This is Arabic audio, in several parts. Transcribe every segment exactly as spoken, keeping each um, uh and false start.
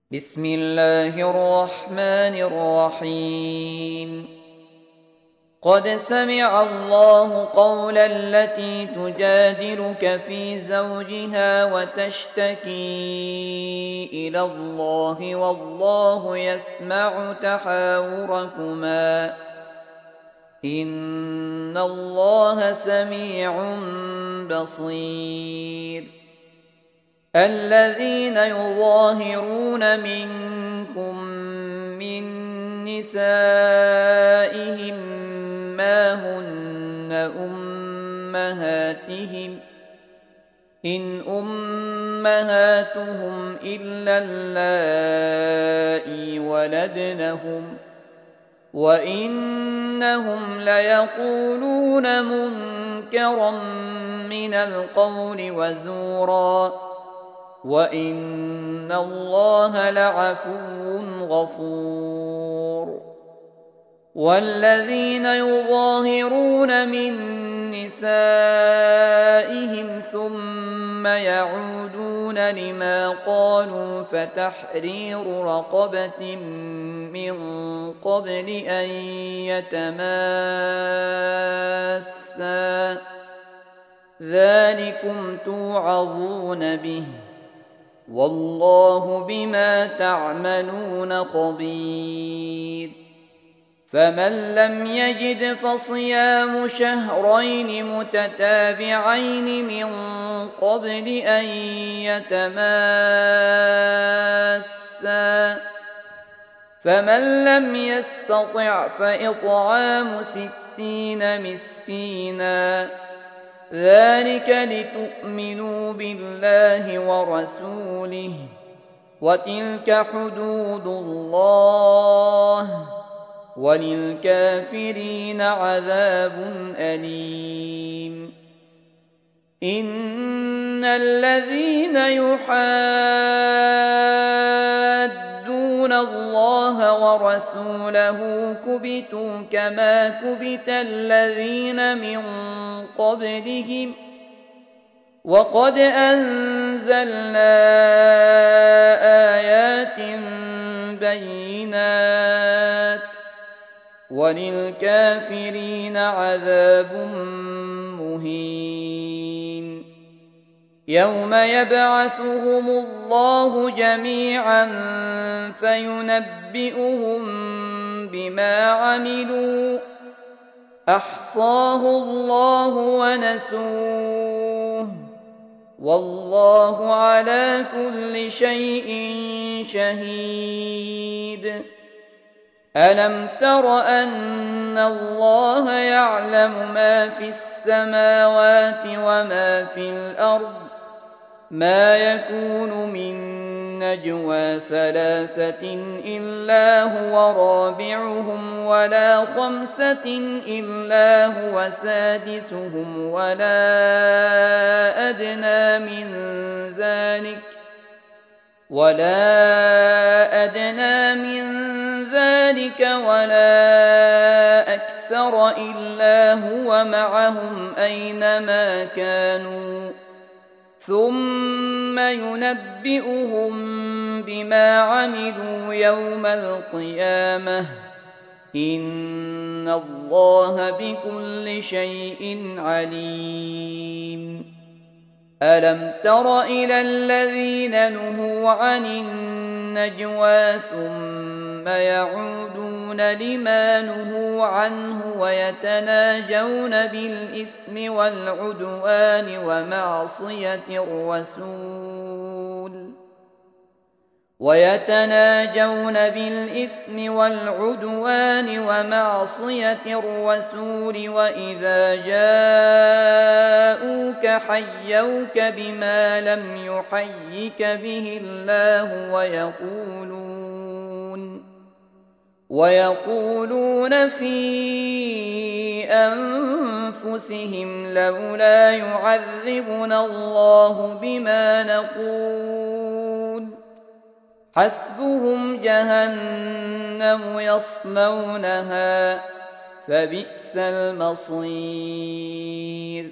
بسم الله الرحمن الرحيم قد سمع الله قول التي تجادلك في زوجها وتشتكي إلى الله والله يسمع تحاوركما إن الله سميع بصير الذين يظاهرون منكم من نسائهم ما هن أمهاتهم إن أمهاتهم إلا اللائي ولدنهم وإنهم ليقولون منكرا من القول وزورا وإن الله لعفو غفور والذين يظاهرون من نسائهم ثم يعودون لما قالوا فتحرير رقبة من قبل أن يتماسا ذلكم توعظون به والله بما تعملون خبير فمن لم يجد فصيام شهرين متتابعين من قبل أن يتماسا فمن لم يستطع فإطعام ستين مسكينا ذلك لتؤمنوا بالله ورسوله وتلك حدود الله وللكافرين عذاب أليم إن الذين يحادون الله ورسوله كبتوا كما كبت الذين من قبلهم وقد أنزلنا آيات بينات وللكافرين عذاب مهين يوم يبعثهم الله جميعا فينبئهم بما عملوا أحصاه الله ونسوه والله على كل شيء شهيد ألم تر أن الله يعلم ما في السماوات وما في الأرض ما يكون من نجوى ثلاثة إلا هو رابعهم ولا خمسة إلا هو سادسهم ولا أدنى من ذلك ولا أدنى من ذلك ولا أكثر إلا هو معهم أينما كانوا ثم ينبئهم بما عملوا يوم القيامة إن الله بكل شيء عليم ألم تر إلى الذين نهوا عن النجوى ثم يعودون لما نهوا عنه ويتناجون بالإثم والعدوان ومعصية الرسول ويتناجون بالإثم والعدوان ومعصية الرسول وإذا جاءوك حيوك بما لم يحيك به الله ويقولون ويقولون في أنفسهم لولا يعذبنا الله بما نقول حسبهم جهنم يصلونها فبئس المصير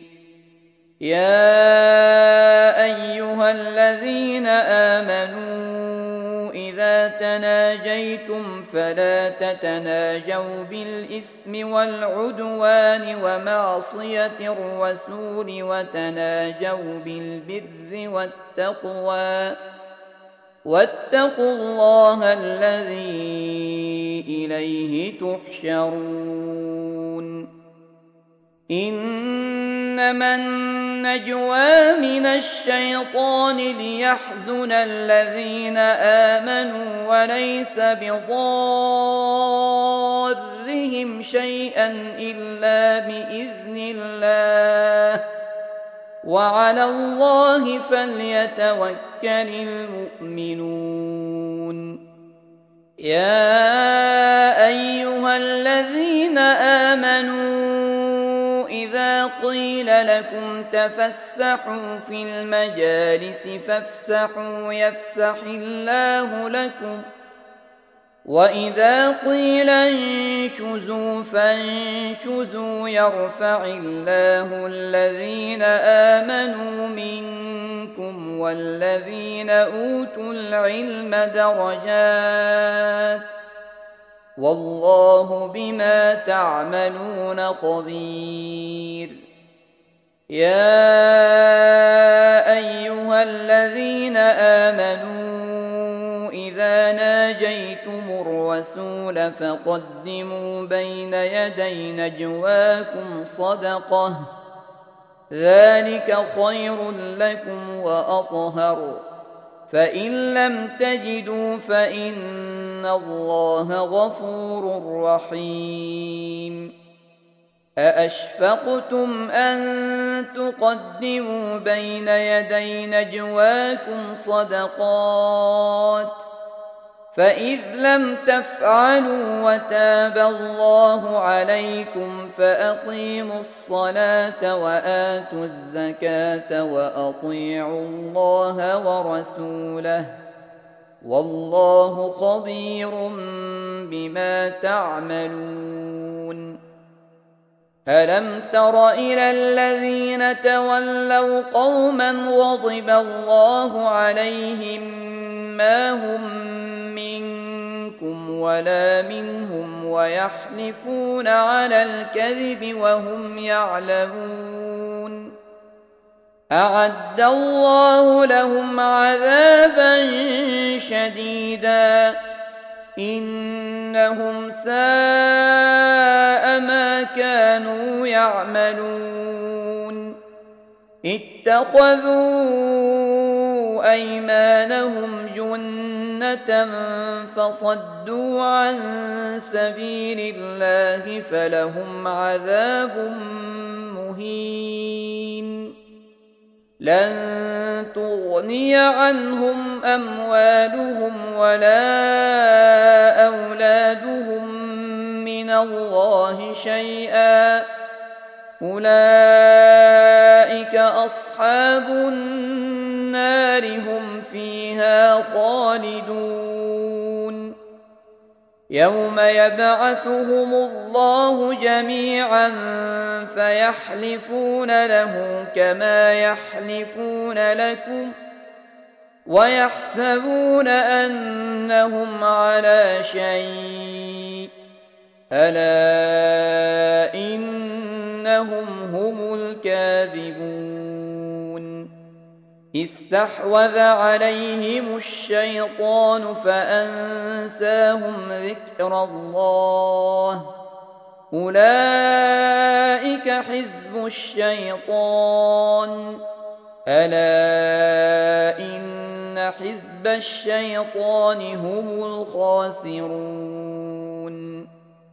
يا أيها الذين آمنوا إذا تناجيتم فلا تتناجوا بالإثم والعدوان ومعصية الرسول وتناجوا بالبر والتقوى واتقوا الله الذي إليه تحشرون إنما النجوى من الشيطان ليحزن الذين آمنوا وليس بضارهم شيئا إلا بإذن الله وعلى الله فليتوكل المؤمنون يا أيها الذين آمنوا إذا قيل لكم تفسحوا في المجالس فافسحوا يفسح الله لكم وإذا قيل انشزوا فانشزوا يرفع الله الذين آمنوا منكم والذين أوتوا العلم درجات والله بما تعملون خبير يا أيها الذين آمنوا إذا ناجيتم الرسول فقدموا بين يدي نجواكم صدقة ذلك خير لكم وأطهر فإن لم تجدوا فإن الله غفور رحيم أأشفقتم أن تقدموا بين يدي نجواكم صدقات فإذ لم تفعلوا وتاب الله عليكم فأقيموا الصلاة وآتوا الزكاة وأطيعوا الله ورسوله والله خبير بما تعملون ألم تر إلى الذين تولوا قوما غضب الله عليهم ما هم منكم ولا منهم ويحلفون على الكذب وهم يعلمون أعد الله لهم عذابا شديدا إنهم ساء ما كانوا يعملون اتخذوا أيمانهم جنة فصدوا عن سبيل الله فلهم عذاب مهين لن تغني عنهم أموالهم ولا أولادهم من الله شيئا أولئك أصحاب النار هم فيها خالدون يوم يبعثهم الله جميعا فيحلفون له كما يحلفون لكم ويحسبون أنهم على شيء ألا إنهم هم الكاذبون استحوذ عليهم الشيطان فأنساهم ذكر الله أولئك حزب الشيطان ألا إن حزب الشيطان هم الخاسرون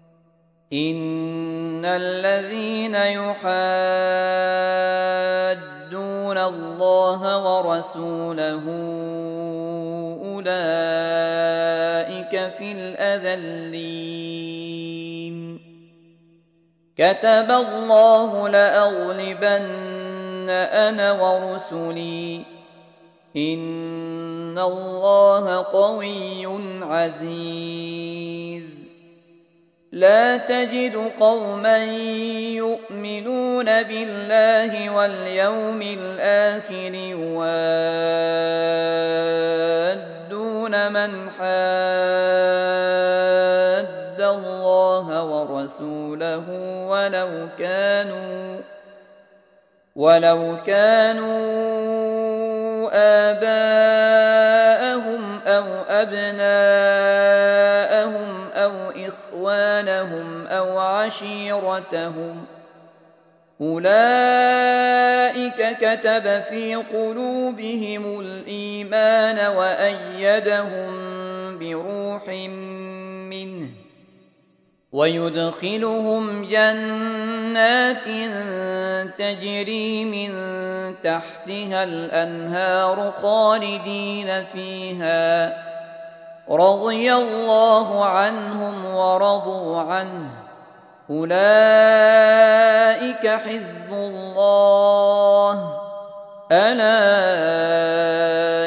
إن الذين يحادون الله ورسوله أولئك في الأذلين كتب الله لأغلبن أنا ورسلي إن الله قوي عزيز لا تجد قوما يؤمنون بالله واليوم الآخر يوادون من من حاد الله ورسوله ولو كانوا ولو كانوا آباءهم أو أبناءهم أو إخوانهم أو عشيرتهم أولئك كتب في قلوبهم الإيمان وأيدهم بروح منه ويدخلهم جنات تجري من تحتها الأنهار خالدين فيها رضي الله عنهم ورضوا عنه أولئك حزب الله ألا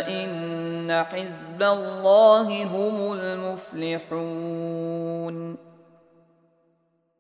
إن حزب الله هم المفلحون